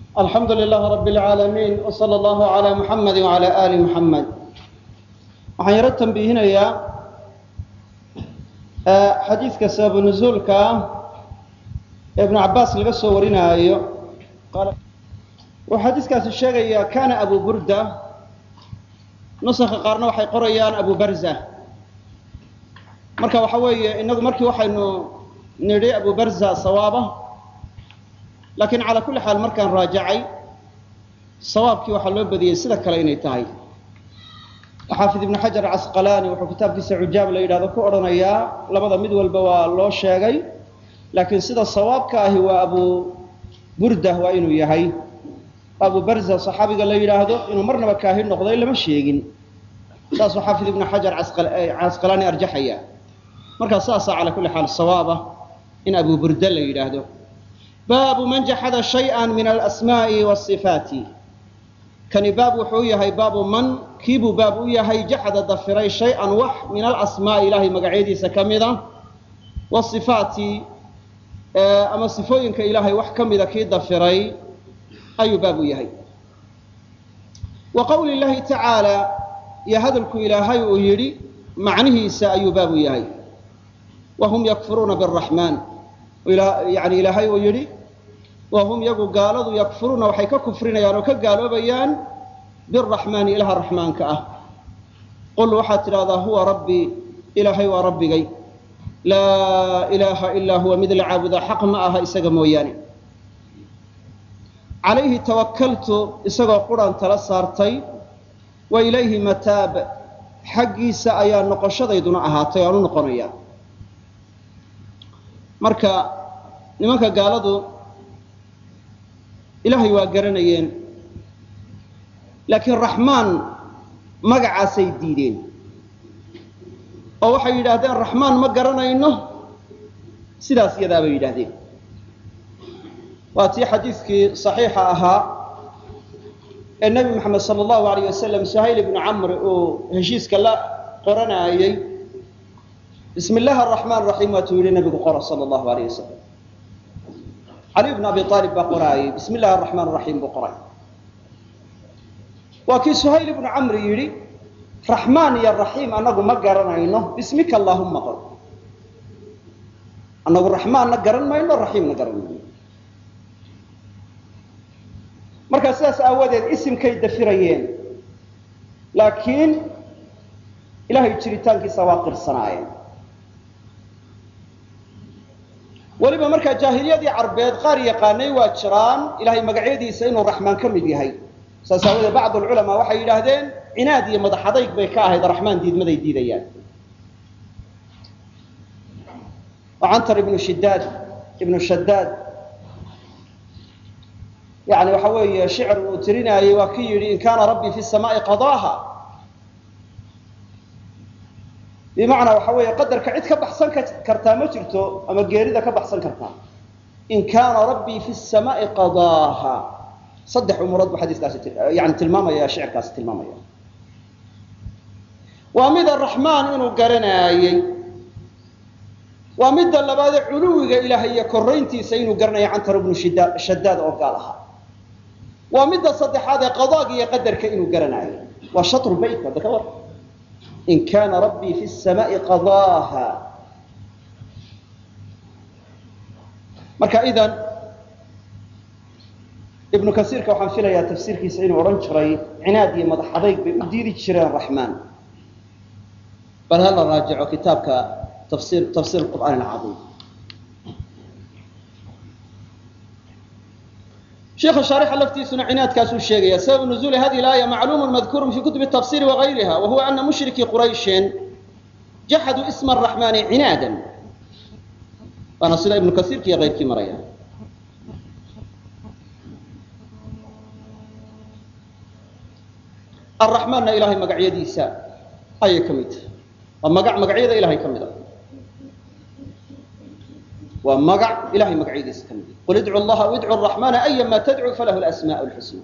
الحمد لله رب العالمين وصلى الله على محمد وعلى آل محمد. waxaan yaro tanbiihinayaa xadiiska sabab nuzuulka ibn Abbas laga soo warinaayo waxa xadiiskaasi sheegaya kana Abu Burda nusakha qaarna waxay qorayaan Abu Barza marka waxa weeye inagu markii waxaynu nidhi Abu Barza sawaaba laakiin ala kulli xaal markaan raajacay sawaabkii waxa loo badiyay sida kale inay tahay حافظ ابن حجر العسقلاني وحو كتاب في سعجاب لا يراهdo ku oranaya labada mid walba waa loo sheegay laakiin sida sawaabka ah waa Abu Burda waa inuu yahay Abu Barza saxaabiga la yiraahdo inuu marnaba kaahin noqday lama sheegin taas حافظ ابن حجر العسقلاني arjaxaya marka saasa ala kulli xaal sawaaba in Abu Burda la yiraahdo baabu man jahada shay'an min al-asma'i was-sifati kani baab wuxuu yahay baabu man kiibu baab u yahay jahada dafiray shay'an wax min al-asmaa ilaahi magacyadiisa kamida wa sifaati ama sifooyinka ilaahay wax kamida kii dafiray ayu baab u yahay wa qawli illaahi ta'ala ya hadalku ilaahay uu yiri macnihiisa ayu baab u yahay wa hum yakfuruna birrahman yani ilaahay uu yiri وهم يقول قالوا يكفرون وحيك كفرنا يعني وكقالوا بيان بالرحمن إله الرحمن كأه قل وحت هذا هو ربي إلهي وربي لا إله إلا هو مثل عابد حق معها إسقى موياني عليه توكلت إسقى قرآن تلسارتي وإليه متاب حقي سأيا نقشة يدون أهاتي عنو نقنيا مركا لمنك قالوا إلهي وقرنيين لكن الرحمن مقع سيدين أو وحي يدهدين الرحمن ما قرنينه سلاسية ذا بيدهدين واتي حديثك صحيحة أها النبي محمد صلى الله عليه وسلم سهيل بن عمرو هشيسك الله قرنا أيي بسم الله الرحمن الرحيم وتولي النبي قرى صلى الله عليه وسلم علي بن أبي طالب بقرأي بسم الله الرحمن الرحيم بقرأي وكي سهيل بن عمرو يري رحمن يا الرحيم أنه مقرنا إنه باسمك اللهم قل أنه الرحمن نقرن ما إنه الرحيم نقرن ما إنه مركز أساس أود الاسم كي دفريين لكن إلهي تشريتان كي سواقر صناعين ولما مركا جاهلية عربيد قار يقاني واتشران إلهي مقعيدي سينو الرحمن كم ديهي سأساوي بعض العلماء وحي يلاهدين عنادي مضحضيك بيكاه إذا الرحمن ديد ماذا يديد أيان وعنتر ابن الشداد يعني وحوي شعر وترينا يواكي إن كان ربي في السماء قضاها بمعنى وحوي قدر كعيد كبحسن كرتا ما جرتو أما جيريدا كبحسن كرتا إن كان ربي في السماء قضاها صدح مراد بحديث كاس يعني تلمامة يا شعر كاس تلمامة يا ومد الرحمن إنه قرناي ومد اللي بعد علوي إلهي كرينتي سينو قرناي عنتر ابن شداد أو قالها ومد صدح هذا قضاء يقدر كإنه قرناي وشطر بيت هذا كبر إن كان ربي في السماء قضاها مركا إذن ابن كثير كوحن فيلا يا تفسير كيسعين ورنشري عنادي مضحضيك بأديري تشري الرحمن بل هلا راجعوا كتابك تفسير القرآن العظيم شيخ الشارح الفتي سنة عناد كاسو الشيخية سبب نزول هذه الآية معلوم مذكور في كتب التفسير وغيرها وهو أن مشركي قريش جحدوا اسم الرحمن عنادا فنصل ابن كثير كي غير كي مريا الرحمن إلهي مقعية ديسا أي كميت مقعية إلهي كميت ومقع إلهي مقعية ديسا كميت قل ادعوا الله وادعوا الرحمن أيما تدعوا فله الأسماء الحسنى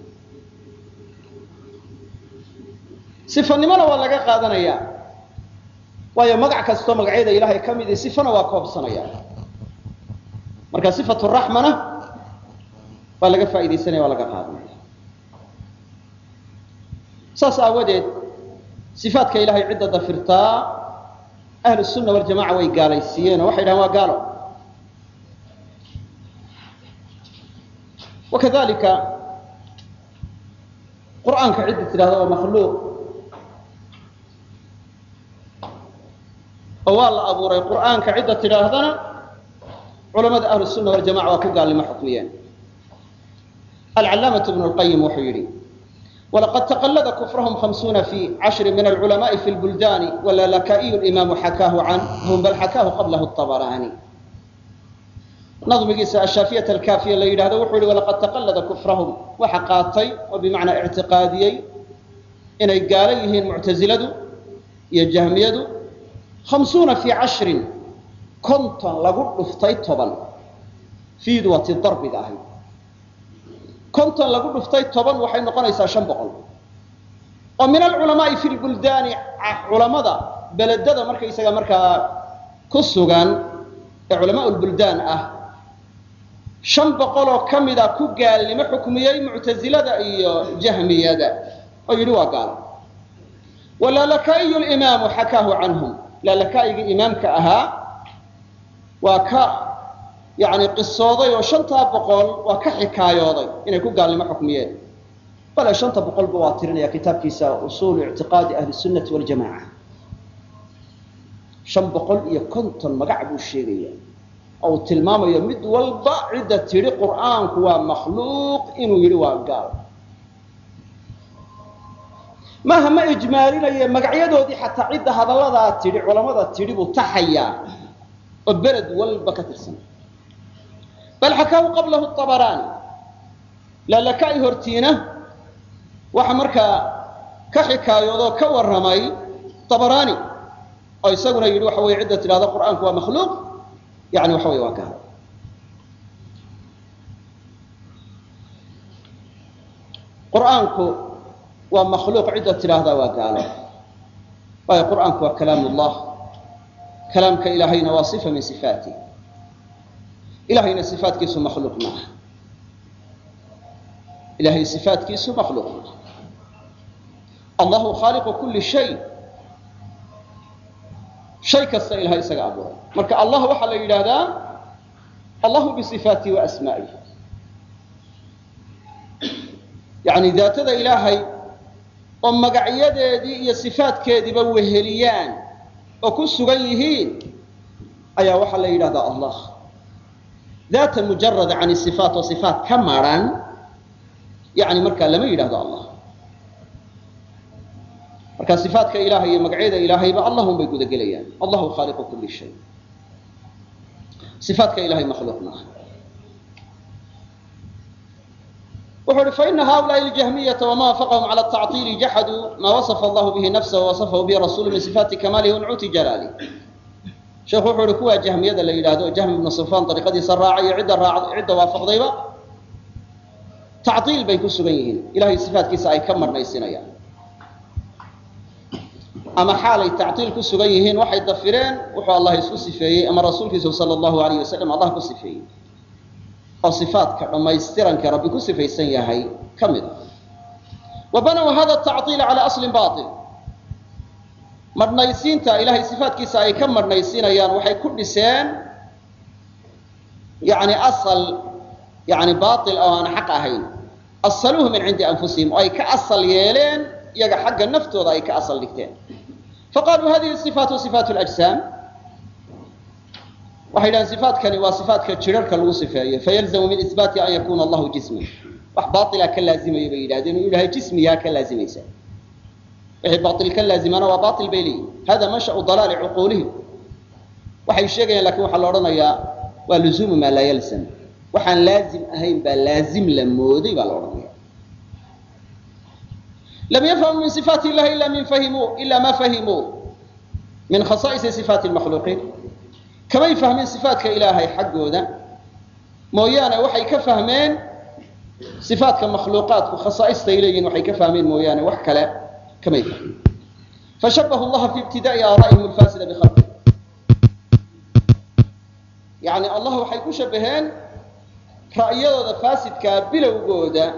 صفة نمنا ولا قادنا يا ويا مقع كستو مقعية إلهي كميت صفة وكوب صنيا مركز صفة الرحمنة baa laga faa'iidaysanaya waa laga qaadanaya saas aawadeed sifaadka ilaahay cidda dafirtaa ahlu sunna waljamaca way gaalaysiiyeen oo waxay dhahaan waa gaalo wakadalika qur'aanka cidda tidhahda waa makhluuq oo waa la abuuray qur'aanka cidda tidhaahdana culamada ahlu sunna waljamaca waa ku gaalnimo xukmiyeen alcalaamatu ibnu lqayim wuxuu yidhi ولقد تقلد كفرهم 50 في 10 من العلماء في البلدان واللالكائي الإمام حكاه عنهم بل حكاه قبله الطبراني نظم قيسى الشافية الكافية اللي هذا وحول ولقد تقلد كفرهم وحقاتي وبمعنى اعتقادي إن قاليه المعتزلة يجهمية 50 في 10 كنت لقل افتيتبا في دوة الضرب داهي konton lagu dhuftay 10 waxay noqonaysaa 500 oo min al-ulama fi al-buldan culamada beledada markaysaga ku sugan ee ulama al-buldan ah 500 oo kamida ku gaalnimo xukmiyay mu'tazilada iyo jahmiyada oo yiri waa gaal wala lakai al-imam hakahu anhum la lakai imamka aha waa ka يعني قصوضي وشنطة بقول وكحكايوضي إنه يكون قال لما حكميين بلا شنطة بقول بواترين يا كتاب كيسا أصول اعتقاد أهل السنة والجماعة شن بقول يكنت المقعب الشيرية أو تلمام يمد والبا عدة تري قرآن هو مخلوق إنه يروى قال مهما إجمالنا مقعيده دي حتى عدة هذا الله تري علماء تري بتحيا وبلد والبا كترسن بل حكاه قبله الطبراني لا لكاي هرتينه وحمركا كحكايودو كورماي طبراني او يسغنا يري وحوي عده هذا القران هو مخلوق يعني وحوي واقع قرانك ومخلوق عده هذا واقع واي قرانك وكلام الله كلامك الهينا وصفه من صفاته إلهي صفات كيسو مخلوق معه إلهي صفات كيسو مخلوق معه الله خالق كل شيء شيء كسا إلهي سقابه مركا الله وحل إلى هذا الله بصفاته وأسمائه يعني ذات ذا إلهي وما قعيده دي صفات كذي بوهريان وكسو غيهين أيا وحل إلى هذا الله ذات مجرد عن الصفات وصفات كمرا يعني مركا لما يراد الله مركا صفات كإلهي مقعيدة إلهي اللهم بيقود قليان الله خالق كل شيء صفات كإلهي مخلوقنا وحر فإن هؤلاء الجهمية وما وافقهم على التعطيل جحدوا ما وصف الله به نفسه ووصفه به رسوله من صفات كماله ونعوت جلاله شيخ وحور كوا جهمية اللي يلاهدو جهم بن صفان طريقة سراعية عدة وافق ضيبة تعطيل بيكون سبيهين إلهي صفات كيسا أي كمر نيسينا يعني أما حالي تعطيل كسبيهين واحد ضفرين وحو الله يسوس فيه أما رسول كيسو صلى الله عليه وسلم الله كسي فيه أو صفات كما يسترن كربي كسي فيه سيهي كمل وبنوا هذا التعطيل على أصل باطل مرنيسينتا إلهي صفات كيسا أي كم مرنيسينا يعني وحي كل لسان يعني أصل يعني باطل أو أنا حق أهين أصلوه من عند أنفسهم أي كأصل يلين يقع حق النفط وضع أي كأصل لكتين فقالوا هذه الصفات صفات الأجسام وحيلا صفات كان وصفات كتشرر كالوصفية فيلزم من إثبات أن يكون الله جسمي وحباطلة كاللازم يبين لأنه يقول هاي جسمي يا كاللازم يسأل وحي باطل كاللازم أنا وباطل بيلي هذا منشأ ضلال عقولهم وحي الشيء لكن وحا لورنا يا ولزوم ما لا يلزم وحن لازم أهين بلازم لمودي بالورنا لم يفهموا من صفات الله إلا ما فهموا من خصائص صفات المخلوقين كما يفهمين صفات كإلهي حقه ذا مويانا وحي كفهمين صفات كمخلوقات وخصائص إليين وحي كفهمين مويانا وحكلا كما يفهم فشبه الله في ابتداء آرائهم الفاسدة بخلقه يعني الله وحي كشبهين ra'yadooda faasidkaa bilowgooda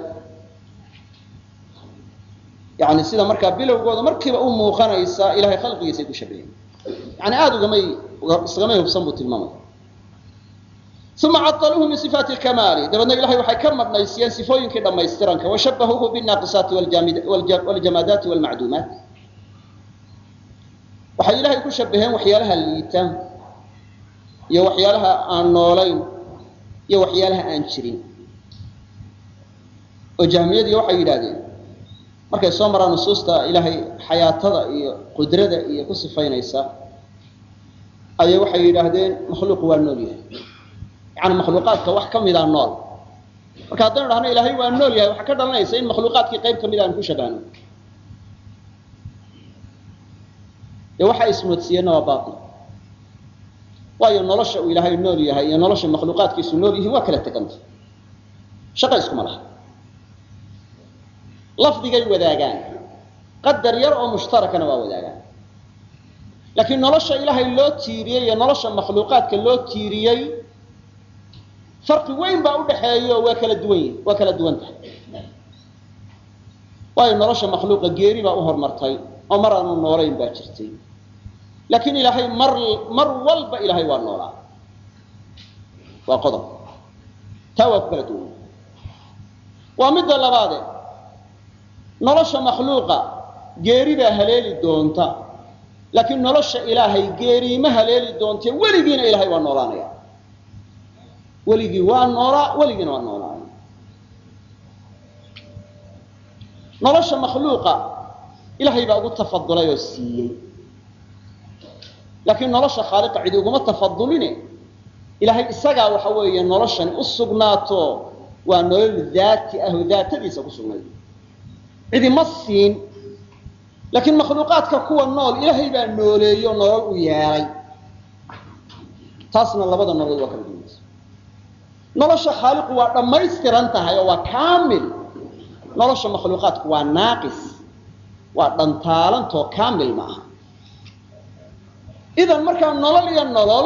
yani sida markaa bilowgooda markiiba u muuqanaysa ilahay khalqigiisay ku shabaheen yani aada isgamay hubsan buu tilmaamaya uma caaluuhu min sifaati lkamaali dabeedna ilahay waxay ka madhnaysiyeen sifooyinkii dhammaystiranka washabahuuhu binaaqisaati waljamaadaati walmacduumaat waxay ilahay ku shabaheen waxyaalaha liita iyo waxyaalaha aan noolayn iyo waxyaalaha aan jirin oo jahmiyadii waxay yidhaahdeen markay soo maraan nusuusta ilaahay xayaatada iyo qudrada iyo ku sifaynaysa ayay waxay yidhaahdeen makhluuqu waa nool yahay yani makhluuqaadka wax ka mida nool marka haddaynu dhahno ilaahay waa nool yahay waxaa ka dhalanaysa in makhluuqaadkii qayb ka mid aan ku shabahno dee waxa ismoodsiiyeenna waa baatil waayo nolosha uu ilaahay nool yahay iyo nolosha makhluuqaadkiisu nool yihiin waa kala teganta shaqa iskuma laha lafdigay wadaagaan qadar yar oo mushtarakana waa wadaagaan laakiin nolosha ilaahay loo tiiriyey iyo nolosha makhluuqaadka loo tiiriyey farqi weyn baa udhaxeeyo waa kala duwan yihin waa kala duwan tahay waayo nolosha makhluuqa geeri baa u hormartay oo mar aanu noolayn baa jirtay laakiin ilaahay mar walba ilaahay waa noolaa waa qodob taa waa ku kala duwan waa midda labaade nolosha makhluuqa geeri baa haleeli doonta laakiin nolosha ilaahay geeriima haleeli doonte weligiina ilaahay waa noolaanaya weligii waa noolaa weligiina waa noolaanaya nolosha makhluuqa ilaahay baa ugu tafadulay oo siiyey laakiin nolosha khaaliqa cid uguma tafaduline ilaahay isagaa waxa weeye noloshani u sugnaato waa nolol daati ah oo daatadiisa ku sugnayd cidi ma siin laakiin makhluuqaadka kuwa nool ilaahay baa nooleeyo nolol u yeelay taasna labada nolol waa kala duwanaysa nolosha khaaliqu waa dhammaystiran tahay oo waa kaamil nolosha makhluuqaadku waa naaqis waa dhantaalantoo kaamil ma aha idan markaa nolol iyo nolol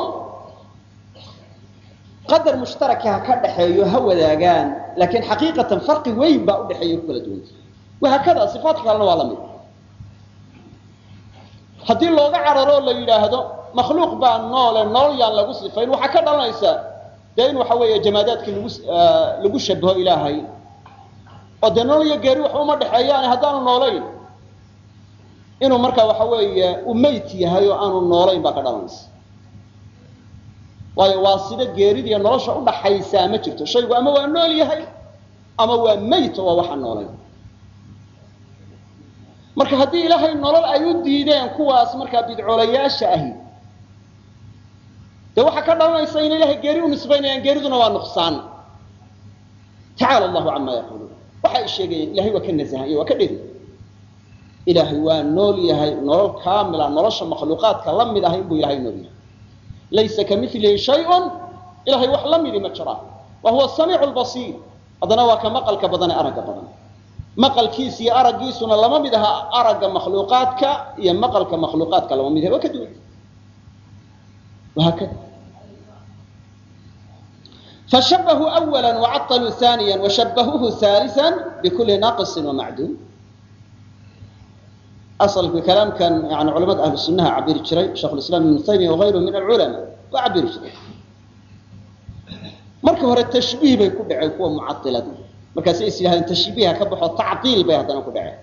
qadar mushtaraka ha ka dhaxeeyo ha wadaagaan laakiin xaqiiqatan farqi weyn baa u dhexeeya ku kala duwanta wahaakada sifaatka kalena waa la mid haddii looga cararo la yidhaahdo makhluuq baa noole nolol yaan lagu sifayn waxaa ka dhalanaysa dee in waxa weeye jamaadaadkii lagu shabaho ilaahay oo dee nolol iyo geeri waxba uma dhexeeyaan haddaanu noolayn inuu markaa waxa weeye u mayt yahay oo aanu noolayn baa ka dhalanaysa waayo waa sida geeridiiyo nolosha udhaxaysaa ma jirto shaygu ama waa nool yahay ama waa mayt oo waa waxaan noolayn marka haddii ilaahay nolol ay u diideen kuwaas markaa bidcoolayaasha ahi dee waxaa ka dhalanaysa inay ilahay geeri u nisbaynayaan geeriduna waa nuqsaan tacaala allahu camaa yaquuluun waxa ay sheegayeen ilahay waa ka nasahan iyo waa ka dheri ilaahay waa nool yahay nolol kaamila nolosha makhluuqaadka la mid ah inbuu ilahay nool yahay laysa kamilihi shayun ilahay wax la midi ma jiraan wa huwa samiicu lbasiir haddana waa ka maqalka badan ee aragga badan maqalkiisa iyo araggiisuna lama mid aha aragga makhluuqaadka iyo maqalka makhluuqaadka lama mid aha waa ka duwan wahaakada fashabahuu awala wacطaluu ثaaniya washabahuuhu ثaaliثa bikuli naaqiصin wamacduum asalka kalaamkan yani culamada ahlu sunnaha cabiri jiray sheikh lislaam ibnu taymiya wagayruhu min alculamaa waa cabiri jiray marka hore tashbiih bay ku dhaceen kuwa mucailadu markaasay is yidhahdeen tashbiiha ka baxo tactiil bay haddana ku dhaceen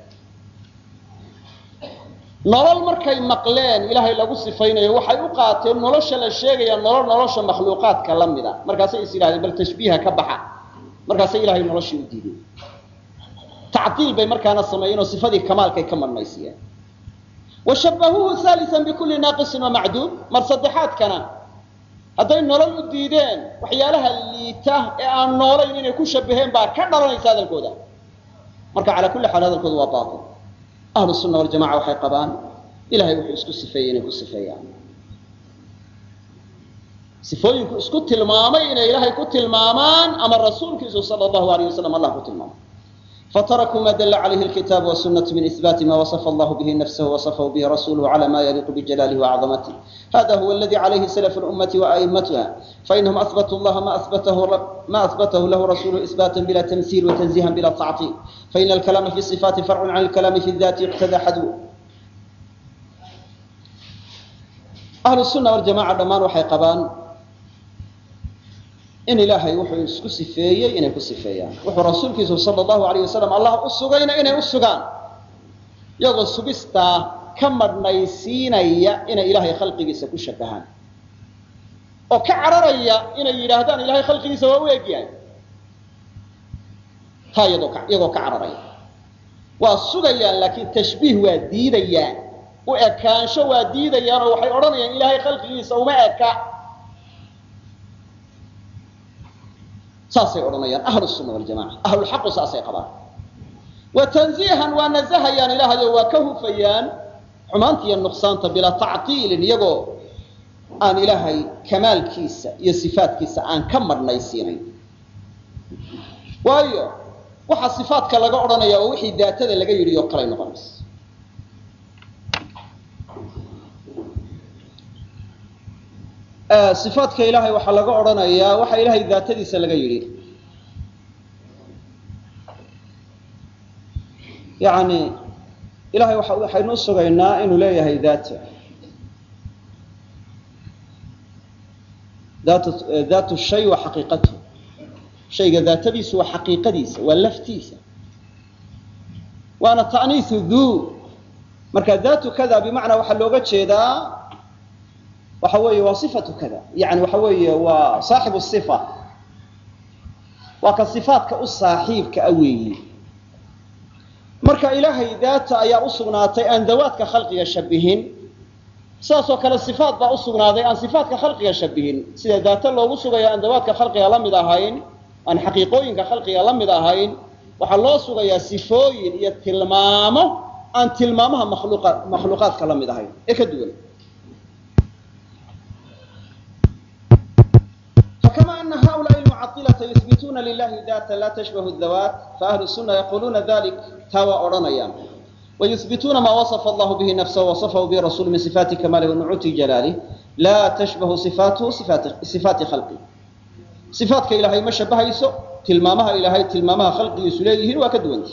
nolol markay maqleen ilaahay lagu sifaynayo waxay u qaateen nolosha la sheegaya nolosha makhluuqaadka la mida markaasay is yidhahdeen bal tashbiiha ka baxa markaasay ilahay noloshii u diideen tactiil bay markaana sameeyeen oo sifadii kamaalkay ka marnaysiyeen washabahuuhu ثaaliثa bikuli naaqiصin wamacduum mar saddexaadkana hadday nolol u diideen waxyaalaha liita ee aan noolayn inay ku shabaheen baa ka dhalanaysa hadalkooda marka calaa kulli xaal hadalkooda waa baatil ahlu sunna waljamaca waxay qabaan ilahay wuxuu isku sifeeyey inay ku sifeeyaan sifooyinku isku tilmaamay inay ilaahay ku tilmaamaan ama rasuulkiisu sala allahu alayh wasalam allah ku tilmaamay فتركوا ما دل عليه الكتاب والسنة من إثبات ما وصف الله به نفسه ووصفه به رسوله على ما يليق بجلاله وعظمته. هذا هو الذي عليه سلف الأمة وأئمتها، فإنهم أثبتوا الله ما أثبته له رسوله إثباتا بلا تمثيل وتنزيها بلا تعطيل، فإن الكلام في الصفات فرع عن الكلام في الذات يقتضى حدوه. أهل السنة والجماعة dhamaan waxay qabaan in ilaahay wuxuu isku sifeeyey inay ku sifeeyaan, wuxuu rasuulkiisu sallallahu alayhi wasallam allah u sugayna inay u sugaan, iyagoo sugistaa ka madhnaysiinaya inay ilaahay khalqigiisa ku shabahaan oo ka cararaya inay yidhaahdaan ilaahay khalqigiisa waa u egyahay, taa iyagoo ka cararaya. waa sugayaan laakiin tashbiih waa diidayaan, u ekaansho waa diidayaan oo waxay odhanayaan ilaahay khalqigiisa uma eka. saasay odhanayaan ahlu sunna waljamaca, ahlulxaqu saasay qabaan. wa tanziihan waa nasahayaan ilaahay oo waa ka hufayaan xumaanta iyo nuqsaanta bilaa tactiilin, iyagoo aan ilaahay kamaalkiisa iyo sifaatkiisa aan ka madhnaysiinayn. waayo waxa sifaatka laga odhanaya oo wixii daatada laga yidhi oo kalay noqonaysa. صفaatka ilaahay waxaa laga odhanayaa waxa ilaahay daatadiisa laga yidhi. yani ilahay waxaynu u sugaynaa inuu leeyahay daat shay wa xaqiiqatuhu, shayga daatadiisu waa xaqiiqadiisa, waa laftiisa, waana ta'niisu duu. marka daatu kada bimacnaa waxaa looga jeedaa waxa weeye waa صifatu kada, yani waxa weeye waa saaxibu صifa, waa ka صifaatka u saaxiibka a weeyi. marka ilaahay daata ayaa u sugnaatay aan dawaadka khalqiga shabihin, sidaasoo kale صifaat baa u sugnaaday aan صifaatka khalqiga shabihin. sida daata loogu sugayo aan dawaadka khalqiga la mid ahayn, aan xaqiiqooyinka khalqiga la mid ahayn, waxaa loo sugayaa sifooyin iyo tilmaamo aan tilmaamaha makhluuqaadka la mid ahayn ee ka duwan. فكما أن هؤلاء المعطلة يثبتون لله ذاتا لا تشبه الذوات، فأهل السنة يقولون ذلك تاوى أورانيان، ويثبتون ما وصف الله به نفسه ووصفه به رسوله من صفات كماله ونعوت جلاله لا تشبه صفاته صفات خلقه. صفاتك إلهي ما شبه يسوء تلمامها إلهي تلمامها خلقه يسليه وكدونتي.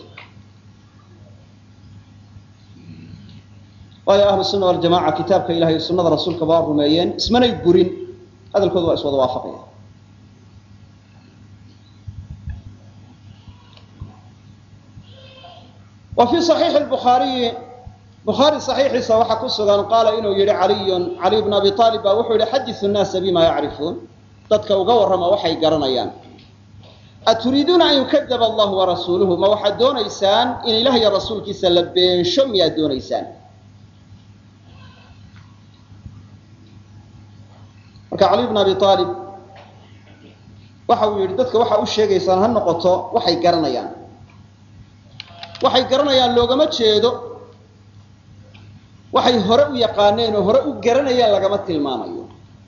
ويا أهل السنة والجماعة كتابك إلهي السنة رسولك بار رميين اسمنا يقرين، هذا الكذب أسود وافقية. وفي صحيح البخاري صحيح صحيح كسغان قال إنه يري علي بن أبي طالب وحول يحدث الناس بما يعرفون، dadka uga warrama waxay garanayaan. aturiiduuna an yukadaba allahu warasuuluhu, ma waxaad doonaysaan in ilaah iyo rasuulkiisa la beensho miyaad doonaysaan? marka cali bn abi aalib waxa uu yidhi dadka waxa u sheegaysaan ha noqoto waxay garanayaan. waxay garanayaan loogama jeedo waxay hore u yaqaaneen oo hore u garanayaan lagama tilmaamayo,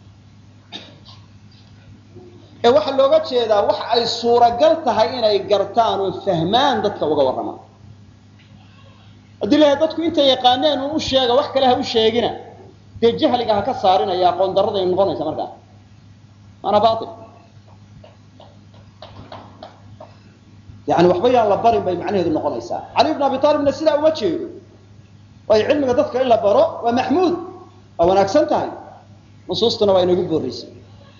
ee waxa looga jeedaa wax ay suuragal tahay inay gartaan oo fahmaan dadka uga warramaan. haddii lahay dadku intay yaqaaneen uu u sheega wax kale ha u sheegina, dee jahliga ha ka saarinaya, aqoon darrada ay noqonaysa markaa maana baatil. yani waxba yaan la barin bay macnaheedu noqonaysaa. cali bn abi aalibna sidaa uma jeedo, waayo cilmiga dadka in la baro waa maxmuud, waa wanaagsan tahay, nusuustuna waa inagu boorraysay.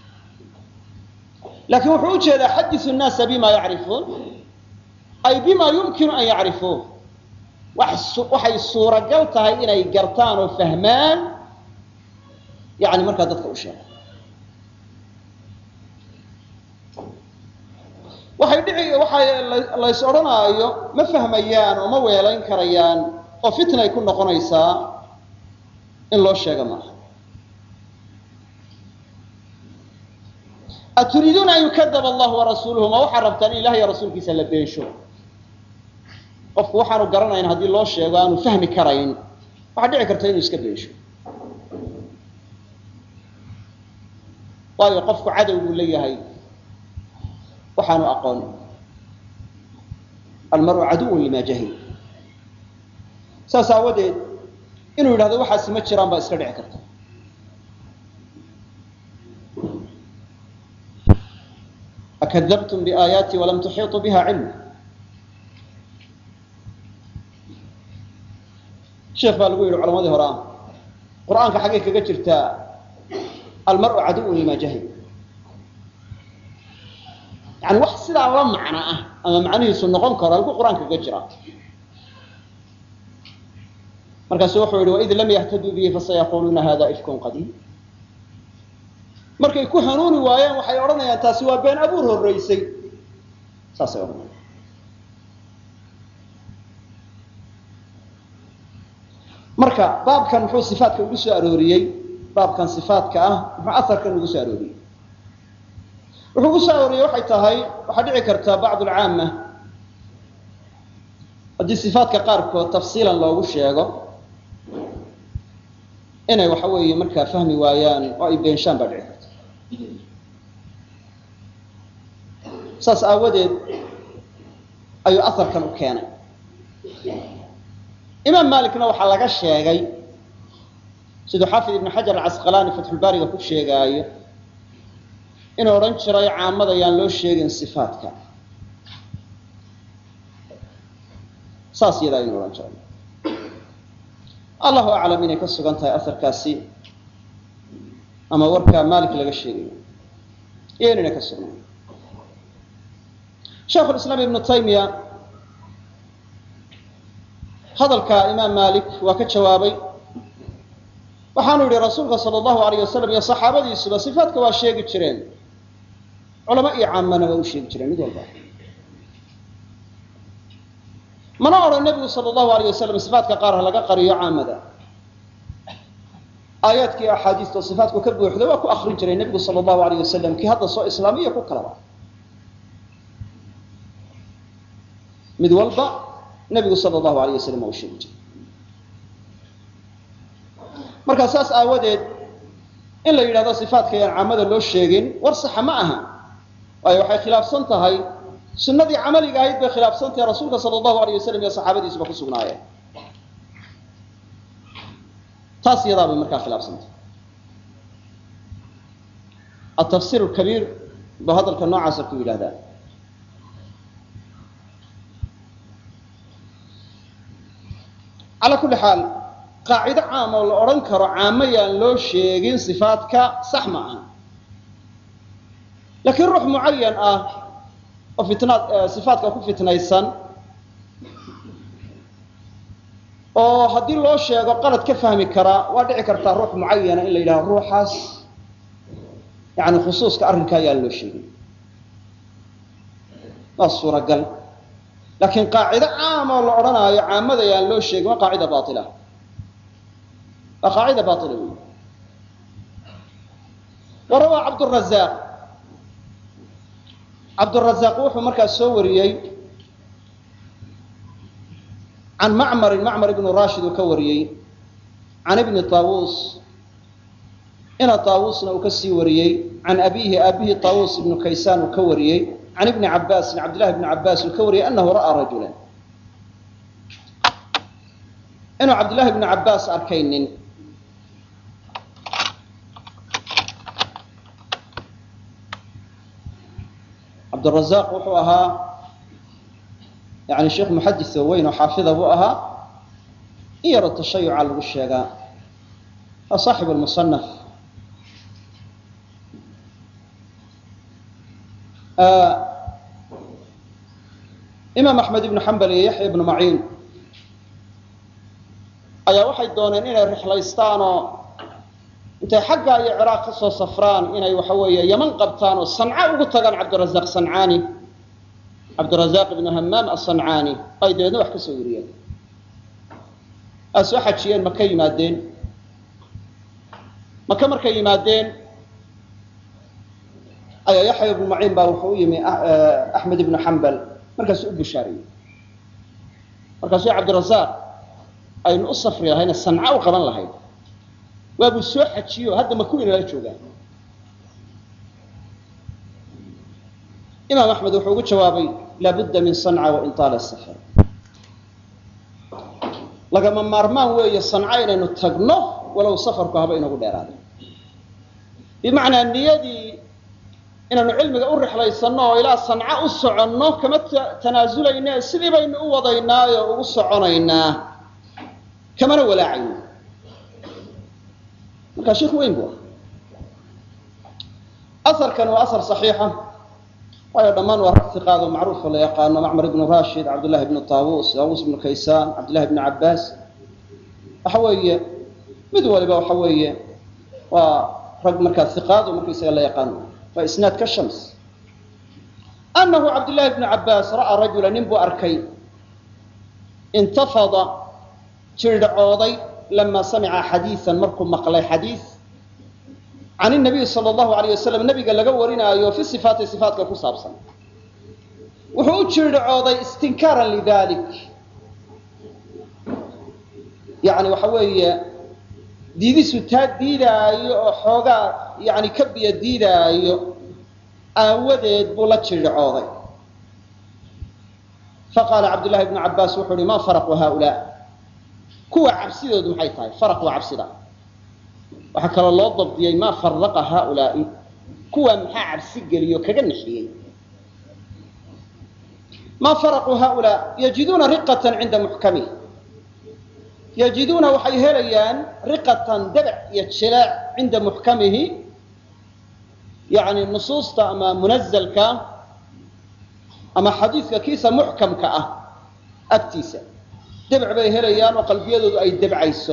laakiin wuxuu u jeedaa xadiثu الnaasa bima yacrifuun, ay bima yumkinu an yacrifuuh, waxay suuragal tahay inay gartaan oo fahmaan, yani markaa dadka u sheega. waxa lays odhanaayo ma fahmayaan oo ma weelayn karayaan oo fitnay ku noqonaysaa in loo sheega maaha. aturiiduuna an yukadaba allahu warasuuluhu, ma waxaad rabtaan in ilaah iyo rasuulkiisa la beensho? qofku waxaanu garanayn haddii loo sheego aanu fahmi karayn, waxaa dhici karta inuu iska beensho. waayo qofku cadow buu leeyahay waxaanu aqoon. almar'u caduwun lima jahil saas aawadeed inuu yidhahdo waxaasi ma jiraan baa iska dhici karta. akadabtum biaayaati walam tuxiiطuu biha cilma. sheekh baa lagu yidhi culamadii hore ah qur'aanka xaggay kaga jirtaa almar'u caduwun lima jahil, yani wax sidaa la macno ah ama macnihiisu noqon karo halkuu qur'aanka kaga jiraa. markaasu wuxuu yihi waid lam yahtaduu bihi fasayaquluuna hada ifkun qadiim. markay ku hanuuni waayeen waxay odhanayaan taasi waa been abuur horraysay, saasay odhanayaan. marka baabkan muxuu sifaatka ugu soo arooriyey? baabkan sifaatka ah muxuu aharkan ugu soo arooriyey? wuxuu ugu soo arooriyey waxay tahay waxaa dhici karta bacd alcaama haddii sifaatka qaarkood tafsiilan loogu sheego inay waxa weeye markaa fahmi waayaan oo ay beenshaan baa dhici karta. saas aawadeed ayuu aharkan u keenay. imaam malikna waxaa laga sheegay siduu xaafid ibn xajar alcasqalaani fatxulbaariga ku sheegaayo inuu odhan jiray caamada yaan loo sheegin sifaatka, saas yadaa inuu odhan jiray. allahu aclam inay ka sugan tahay aharkaasi ama warkaa maalik laga sheegayo iyo inayna ka sugnayn. shaikhu lislaam ibnu taymiya hadalka imaam maalik waa ka jawaabay, waxaanu yihi rasuulka sala allahu alayh wasalam iyo saxaabadiisuba sifaatka waa sheegi jireen, culamo iyo caamana waa u sheegi jireen mid walba. mana odhan nebigu sala allahu alayh wasalam sifaatka qaar ha laga qariyo caamada. aayaadkii axaadiista sifaatku ka buuxda waa ku akrin jiray nebigu sala allahu alayh wasalam kii hadda soo islaamiya ku kalaba. mid walba nebigu sala allahu alayh wasalam waa u sheegi jiray. markaa saas aawadeed in la yidhahdo sifaatka yaan caamada loo sheegin war saxa ma aha, waayo waxay khilaafsan tahay sunnadii camaliga ahayd bay khilaafsan tahay rasuulka sala allahu alayh wasalam iyo saxaabadiisuba ku sugnaayeen. taas iyadaa bay markaa khilaafsan tahay. atafsiir alkabiir buu hadalka noocaasa ku yidhahdaa. calaa kulli xaal qaacido caam oo la odhan karo caamo yaan loo sheegin sifaatka sax ma aha. laakiin ruux mucayan ah oo sifaatka ku fitnaysan oo haddii loo sheego qalad ka fahmi karaa waa dhici kartaa ruux mucayana in la yidhaho ruuxaas yani khusuuska arrinka ayaan loo sheegin, waa suuragal. laakiin qaacido caam oo la odhanaayo caamada yaan loo sheegin waa qaacida baila, waa qaacida baila wey. warawaa cabdurazaaq, cabdurazaaq wuxuu markaas soo wariyey can macmarin, macmar ibnu rashid uu ka wariyey can ibni taawuus, ina taawuusna uu ka sii wariyey can abiihi aabihi taawuus ibnu kaysaan uu ka wariyey can ibni cabaasin, cabdillahi ibni cabaas uu ka wariyey anahu ra'aa rajulan, inuu cabdillahi ibni cabaas arkay nin. cabdurazaaq wuxuu ahaa yani sheekh muxadis oo weyn oo xaafida buu ahaa, in yaroo tashayuca lagu sheegaa, waa saaxibu lmusanaf. imaam axmed ibnu xambal iyo yaxya ibnu maciin ayaa waxay dooneen inay rixlaystaan oo intay xagga iyo ciraaq ka soo safraan inay waxa weeye yaman qabtaan oo sanca ugu tagaan cabdirazaaq sancaani, cabdirazaaq ibnu hamaam asancaani, ay dabeedna wax ka soo wariyeen. aa soo xajiyeen maka yimaadeen. maka markay yimaadeen ayaa yaxya ibnu maciin baa wuxuu u yimi axmed ibnu xambal, markaasuu u bushaariyey. markaasuu cabdirazaaq aynu u safri lahayna sanca u qaban lahayd, waabuu soo xajiyo hadda maku inala joogaa. imaam axmed wuxuu ugu jawaabay laa budda min sanca wain taala safar lagama maarmaan weeye sanca inaynu tagno walow safarku haba inagu dheeraada bimacnaa niyadii inaanu cilmiga u rixlaysanno oo ilaa sanca u soconno kama tanaasulayne sidii baynu u wadaynaayo ugu soconaynaa kamana walaacayno markaa sheikh weyn bu asarkan waa asar saxiixa waayo dhammaan waa rag iqaado macruufo la yaqaano macmar ibnu rashid cabdullahi ibnu taawus ibnu kaysaan cabdullahi ibnu cabbaas waxa weeye mid waliba waxa weeye waa rag markaa iqaado markaysaga la yaqaano waa isnaad ka shams annahu cabdullahi ibnu cabbaas ra'aa rajula nin buu arkay intafada jirdhacooday lama samica xadiian markuu maqlay xadiis can nabiyi sala allahu alayh wasalam nabiga laga warinaayo fi sifaati sifaatka ku saabsan wuxuu u jirdhacooday istinkaaran lidalik yani waxa weeye diidisu taa diidaayo oo xoogaa yani ka biyo diidaayo aawadeed buu la jirdhacooday faqaala cabdullahi ibnu cabbaas wuxuu uhi ma faraqu haulaa kuwa cabsidoodu maxay tahay faraq waa cabsida waxaa kaloo loo dabdiyey maa faraqa haaulaai kuwa maxaa cabsi geliyo kaga nixiyey maa faraquu haaulaa yajiduuna riqatan cinda muxkamih yajiduuna waxay helayaan riqatan dabac iyo jilaac cinda muxkamihi yani nusuusta ama munazalka ama xadiidka kiisa muxkamka ah agtiisa dabac bay helayaan oo qalbiyadoodu ay dabcayso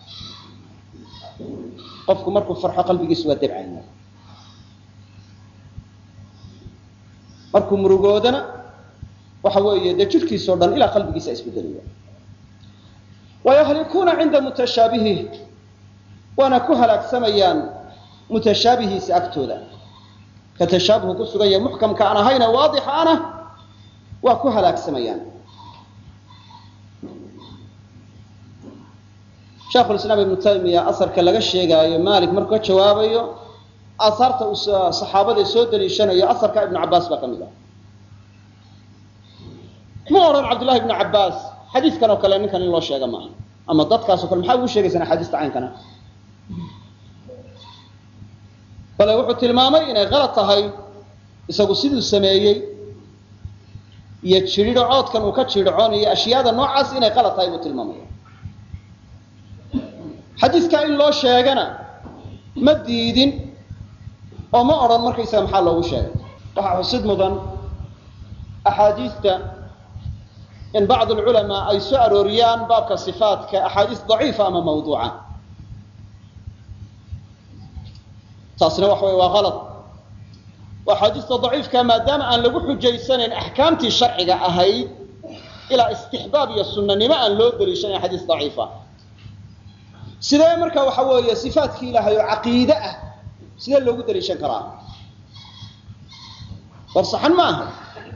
qofku markuu farxo qalbigiisu waa dabcaya markuu murugoodana waxa weeye dee jidhkiisao dhan ilaa qalbigiisa isbedelaya wayahlikuuna cinda mutashaabihih waana ku halaagsamayaan mutashaabihiisa agtooda ka tashaabuhu ku sugan yahay muxkamka aan ahayna waadixa ana waa ku halaagsamayaan sheekhulislaam ibnu taymiya asarka laga sheegaayo maalik markuu ka jawaabayo aahaarta uu saxaabada soo daliishanayo asarka ibnu cabbaas baa ka mid ah ma odhan cabdullahi ibnu cabbaas xadiiskan oo kale ninkan in loo sheega maaha ama dadkaas o kale maxaa ugu sheegaysaan axaadiista caynkana bale wuxuu tilmaamay inay qalad tahay isagu siduu sameeyey iyo jiridhacoodkan uu ka jiridhacoonayo ashyaada noocaas inay qalad tahay buu tilmaamaya xadiiskaa in loo sheegana ma diidin oo ma odhan markaysaga maxaa loogu sheegay waxaa xusid mudan axaadiista in bacd alculamaa ay soo arooriyaan baabka sifaatka axaadiis daciifa ama mawduuca taasna waxa wey waa qalad axaadiista daciifka maadaama aan lagu xujaysanayn axkaamtii sharciga ahayd ilaa istixbaab iyo sunnanimo aan loo daliishanayn xadiis daciifa sidee marka waxa weeye sifaatkii ilaahay oo caqiide ah sidee loogu daliishan karaa war saxan ma aha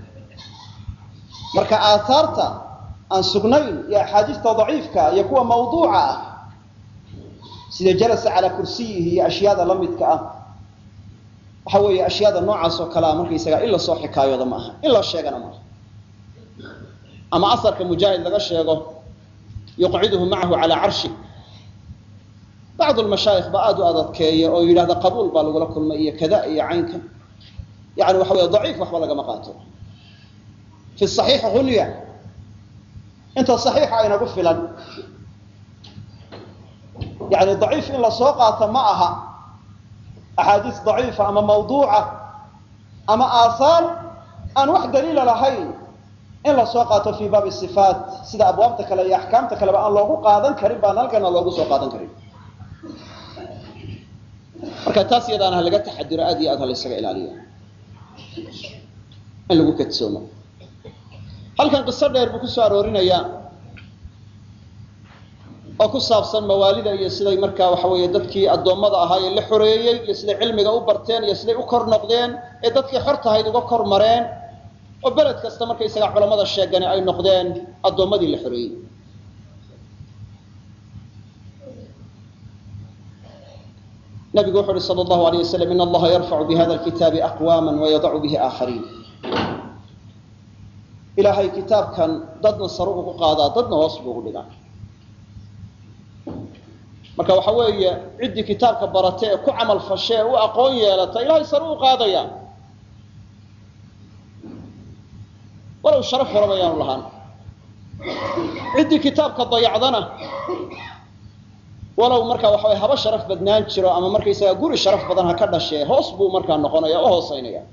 marka aahaarta aan sugnayn iyo axaadiista daciifka iyo kuwa mawduuca ah sida jalasa calaa kursiyihi iyo ashyaada la midka ah waxa weeye ashyaada noocaas oo kalea markaysaga in lasoo xikaayooda ma aha in loo sheegana maaha ama asarka mujaahid laga sheego yuqciduhu macahu calaa carshi bacd lmashaayikh baa aada u adadkeeya oo yidhahda qabuul baa lagula kulmay iyo kada iyo caynka yani waxa wey daciif waxba lagama qaato fi صaxiixi hunya inta صaxiixa aynagu filan yani daciif in lasoo qaato ma aha axaadiis daciifa ama mawduuca ama aahaar aan wax daliila lahayn in lasoo qaato fii baabi sifaat sida abwaabta kale iyo axkaamta kaleba aan loogu qaadan karin baan halkana loogu soo qaadan karin marka taas iyadaana ha laga taxadiro aad iyo aad ha la ysaga ilaaliyo in lagu kadsoomo halkan qiso dheer buu ku soo aroorinayaa oo ku saabsan mawaalida iyo siday markaa waxa weeye dadkii addoommada ahaa ee la xoreeyey iyo siday cilmiga u barteen iyo siday u kor noqdeen ee dadkii xortahayd uga kor mareen oo beled kasta markaysaga culamada sheegani ay noqdeen addoommadii la xoreeyey nabigu wuxu uhi sal allahu alayh wasalam in allaha yarfacu bihada alkitaabi aqwaama wayadacu bihi aakhariin ilaahay kitaabkan dadna sare ugu qaadaa dadna hoos buu ugu dhigaa. marka waxa weeye ciddii kitaabka baratay ee ku camal fashay ee u aqoon yeelata ilaahay sare u qaadaya walow sharaf horaba yaanu lahaan. ciddii kitaabka dayacdana walow markaa waxa way haba sharaf badnaan jiro ama markaysaga guri sharaf badan ha ka dhashee hoos buu markaa noqonaya oo hooseynaya.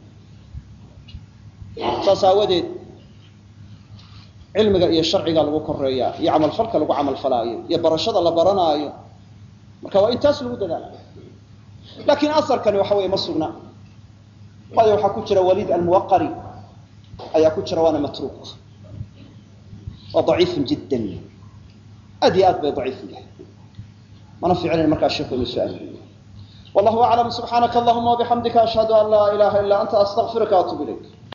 saas aawadeed cilmiga iyo sharciga lagu koreeyaa iyo camalfalka lagu camalfalaayo iyo barashada la baranaayo marka waa intaas lagu dadaala. laakiin asarkani waxa weeye ma sugna waayo waxaa ku jira waliid almuwaqari ayaa ku jira waana matruuq waa daciifun jiddan aad iyo aad bay daciif yahay mana fiicnayn markaa sheekhu inuu su'aal wallahu aclam subxaanaka allahuma wabixamdika ashhadu an laa ilaaha illa anta astaghfiruka wa atuubu ilayk.